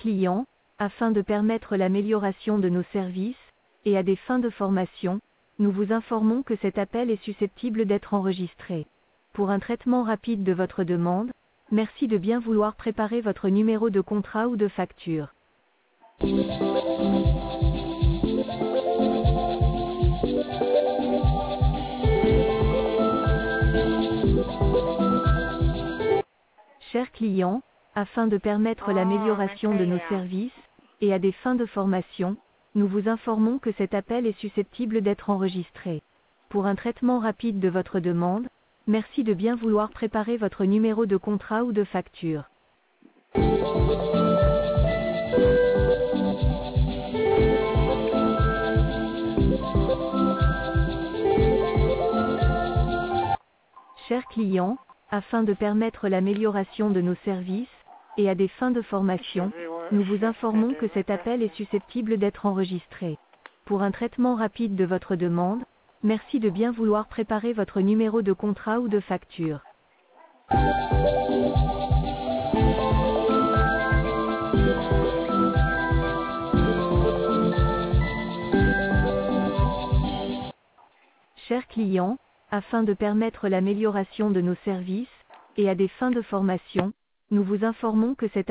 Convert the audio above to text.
client, afin de permettre l'amélioration de nos services, et à des fins de formation, nous vous informons que cet appel est susceptible d'être enregistré. Pour un traitement rapide de votre demande, merci de bien vouloir préparer votre numéro de contrat ou de facture. Chers clients, afin de permettre l'amélioration de nos services, et à des fins de formation, nous vous informons que cet appel est susceptible d'être enregistré. Pour un traitement rapide de votre demande, merci de bien vouloir préparer votre numéro de contrat ou de facture. Chers clients, afin de permettre l'amélioration de nos services, et à des fins de formation, nous vous informons que cet appel est susceptible d'être enregistré. Pour un traitement rapide de votre demande, merci de bien vouloir préparer votre numéro de contrat ou de facture. Chers clients, afin de permettre l'amélioration de nos services, et à des fins de formation, nous vous informons que cet